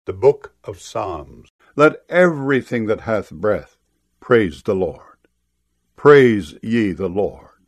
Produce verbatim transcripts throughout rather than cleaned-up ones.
The Book of Psalms. Let everything that hath breath praise the Lord. Praise ye the Lord.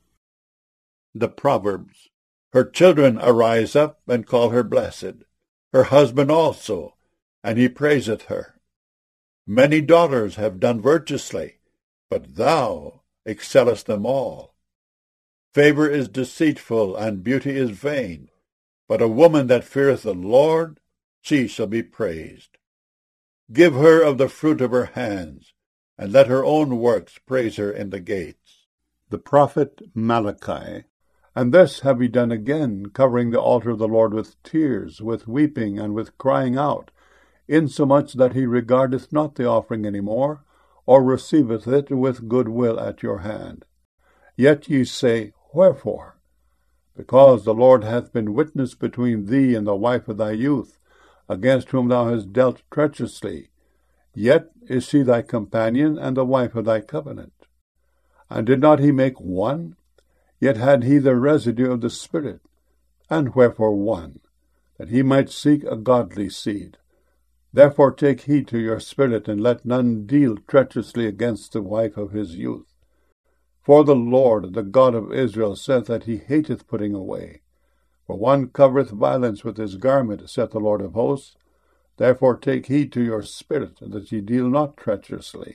The Proverbs. Her children arise up and call her blessed, her husband also, and he praiseth her. Many daughters have done virtuously, but thou excellest them all. Favor is deceitful, and beauty is vain, but a woman that feareth the Lord, she shall be praised. Give her of the fruit of her hands, and let her own works praise her in the gates. The prophet Malachi. And this have we done again, covering the altar of the Lord with tears, with weeping, and with crying out, insomuch that he regardeth not the offering any more, or receiveth it with good will at your hand. Yet ye say, Wherefore? Because the Lord hath been witness between thee and the wife of thy youth, against whom thou hast dealt treacherously. Yet is she thy companion and the wife of thy covenant. And did not he make one? Yet had he the residue of the Spirit. And wherefore one? That he might seek a godly seed. Therefore take heed to your spirit, and let none deal treacherously against the wife of his youth. For the Lord, the God of Israel, saith that he hateth putting away. For one covereth violence with his garment, saith the Lord of hosts. Therefore take heed to your spirit, that ye deal not treacherously.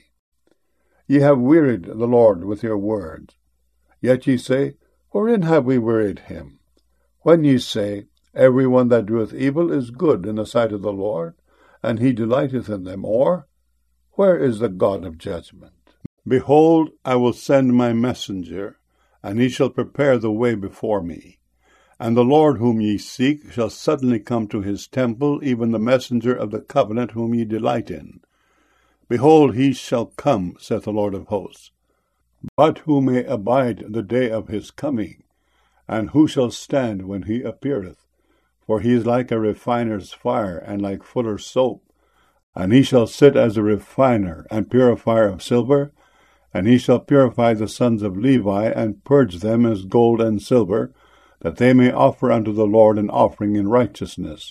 Ye have wearied the Lord with your words. Yet ye say, Wherein have we wearied him? When ye say, Every one that doeth evil is good in the sight of the Lord, and he delighteth in them, or, Where is the God of judgment? Behold, I will send my messenger, and he shall prepare the way before me. And the Lord whom ye seek shall suddenly come to his temple, even the messenger of the covenant whom ye delight in. Behold, he shall come, saith the Lord of hosts. But who may abide the day of his coming? And who shall stand when he appeareth? For he is like a refiner's fire, and like fuller's soap. And he shall sit as a refiner and purifier of silver, and he shall purify the sons of Levi, and purge them as gold and silver, that they may offer unto the Lord an offering in righteousness.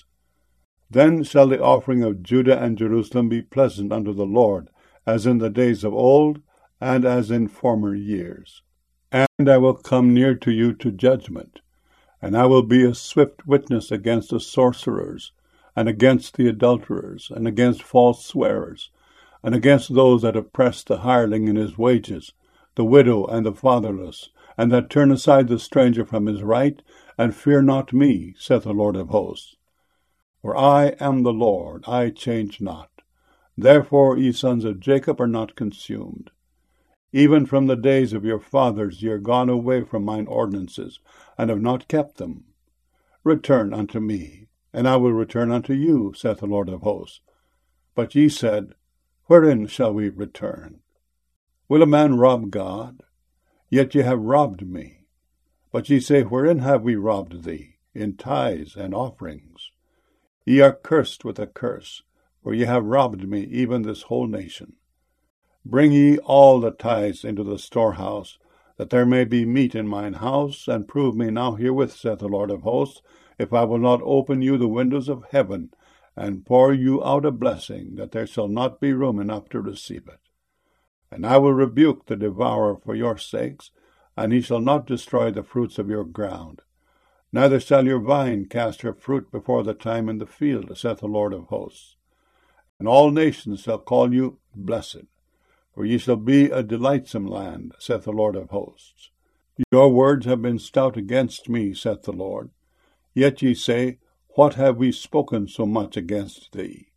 Then shall the offering of Judah and Jerusalem be pleasant unto the Lord, as in the days of old, and as in former years. And I will come near to you to judgment, and I will be a swift witness against the sorcerers, and against the adulterers, and against false swearers, and against those that oppress the hireling in his wages, the widow and the fatherless, and that turn aside the stranger from his right, and fear not me, saith the Lord of hosts. For I am the Lord, I change not. Therefore ye sons of Jacob are not consumed. Even from the days of your fathers ye are gone away from mine ordinances, and have not kept them. Return unto me, and I will return unto you, saith the Lord of hosts. But ye said, Wherein shall we return? Will a man rob God? Yet ye have robbed me. But ye say, Wherein have we robbed thee? In tithes and offerings. Ye are cursed with a curse, for ye have robbed me, even this whole nation. Bring ye all the tithes into the storehouse, that there may be meat in mine house, and prove me now herewith, saith the Lord of hosts, if I will not open you the windows of heaven, and pour you out a blessing, that there shall not be room enough to receive it. And I will rebuke the devourer for your sakes, and he shall not destroy the fruits of your ground. Neither shall your vine cast her fruit before the time in the field, saith the Lord of hosts. And all nations shall call you blessed, for ye shall be a delightsome land, saith the Lord of hosts. Your words have been stout against me, saith the Lord. Yet ye say, What have we spoken so much against thee?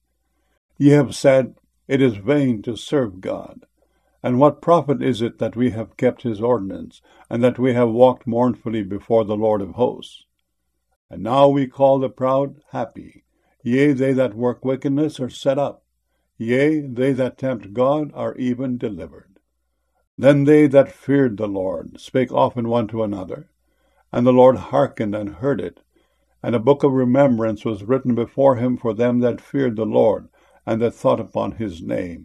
Ye have said, It is vain to serve God. And what profit is it that we have kept his ordinance, and that we have walked mournfully before the Lord of hosts? And now we call the proud happy. Yea, they that work wickedness are set up. Yea, they that tempt God are even delivered. Then they that feared the Lord spake often one to another, and the Lord hearkened and heard it. And a book of remembrance was written before him for them that feared the Lord, and that thought upon his name.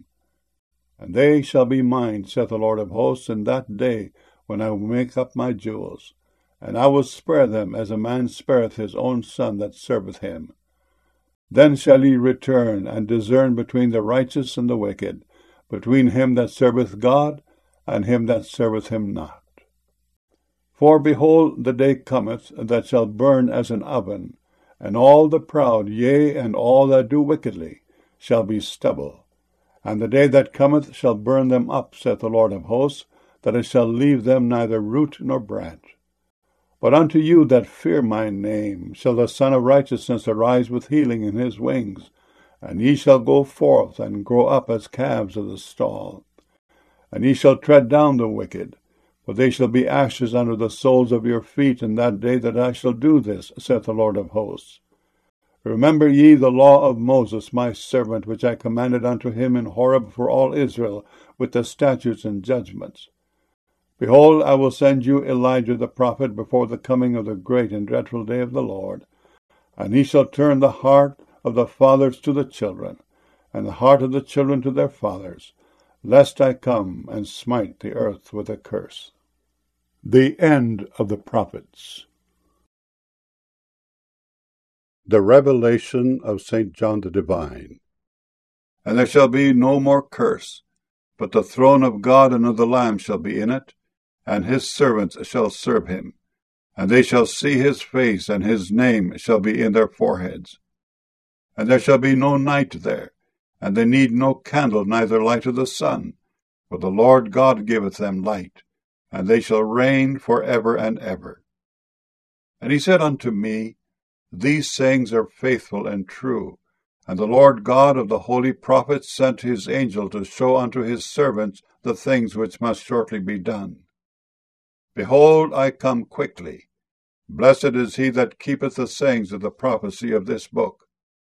And they shall be mine, saith the Lord of hosts, in that day when I will make up my jewels. And I will spare them as a man spareth his own son that serveth him. Then shall ye return, and discern between the righteous and the wicked, between him that serveth God, and him that serveth him not. For behold, the day cometh, that shall burn as an oven, and all the proud, yea, and all that do wickedly, shall be stubble. And the day that cometh shall burn them up, saith the Lord of hosts, that it shall leave them neither root nor branch. But unto you that fear my name shall the Son of Righteousness arise with healing in his wings, and ye shall go forth and grow up as calves of the stall. And ye shall tread down the wicked, for they shall be ashes under the soles of your feet in that day that I shall do this, saith the Lord of hosts. Remember ye the law of Moses my servant, which I commanded unto him in Horeb for all Israel, with the statutes and judgments. Behold, I will send you Elijah the prophet before the coming of the great and dreadful day of the Lord. And he shall turn the heart of the fathers to the children, and the heart of the children to their fathers, lest I come and smite the earth with a curse. The end of the prophets. The revelation of Saint John the Divine. And there shall be no more curse, but the throne of God and of the Lamb shall be in it, and his servants shall serve him, and they shall see his face, and his name shall be in their foreheads. And there shall be no night there, and they need no candle, neither light of the sun, for the Lord God giveth them light, and they shall reign for ever and ever. And he said unto me, These sayings are faithful and true, and the Lord God of the holy prophets sent his angel to show unto his servants the things which must shortly be done. Behold, I come quickly. Blessed is he that keepeth the sayings of the prophecy of this book.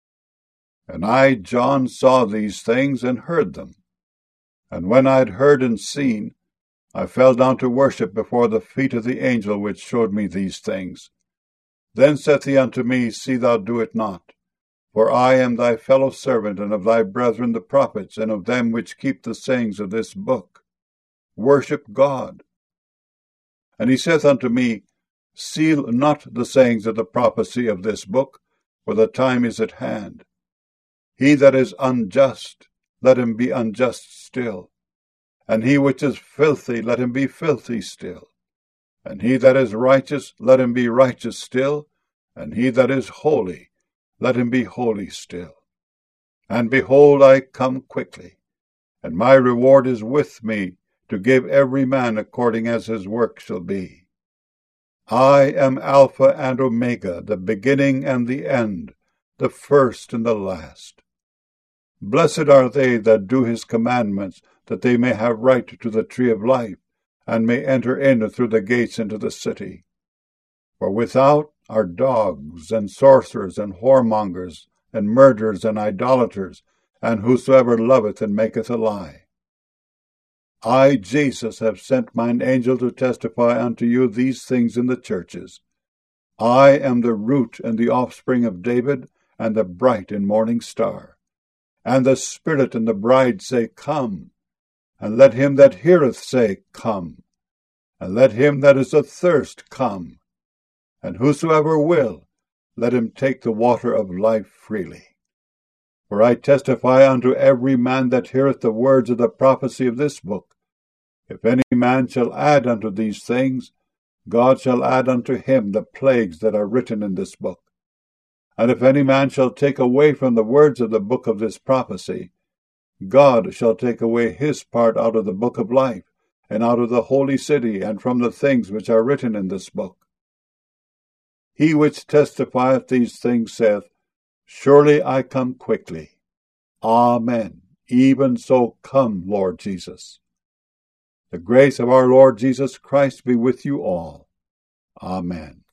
And I, John, saw these things and heard them. And when I had heard and seen, I fell down to worship before the feet of the angel which showed me these things. Then saith he unto me, See thou do it not. For I am thy fellow servant, and of thy brethren the prophets, and of them which keep the sayings of this book. Worship God. And he saith unto me, Seal not the sayings of the prophecy of this book, for the time is at hand. He that is unjust, let him be unjust still. And he which is filthy, let him be filthy still. And he that is righteous, let him be righteous still. And he that is holy, let him be holy still. And behold, I come quickly, and my reward is with me, to give every man according as his work shall be. I am Alpha and Omega, the beginning and the end, the first and the last. Blessed are they that do his commandments, that they may have right to the tree of life, and may enter in through the gates into the city. For without are dogs, and sorcerers, and whoremongers, and murderers, and idolaters, and whosoever loveth and maketh a lie. I, Jesus, have sent mine angel to testify unto you these things in the churches. I am the root and the offspring of David, and the bright and morning star. And the Spirit and the bride say, Come. And let him that heareth say, Come. And let him that is athirst come. And whosoever will, let him take the water of life freely. For I testify unto every man that heareth the words of the prophecy of this book. If any man shall add unto these things, God shall add unto him the plagues that are written in this book. And if any man shall take away from the words of the book of this prophecy, God shall take away his part out of the book of life, and out of the holy city, and from the things which are written in this book. He which testifieth these things saith, Surely I come quickly. Amen. Even so come, Lord Jesus. The grace of our Lord Jesus Christ be with you all. Amen.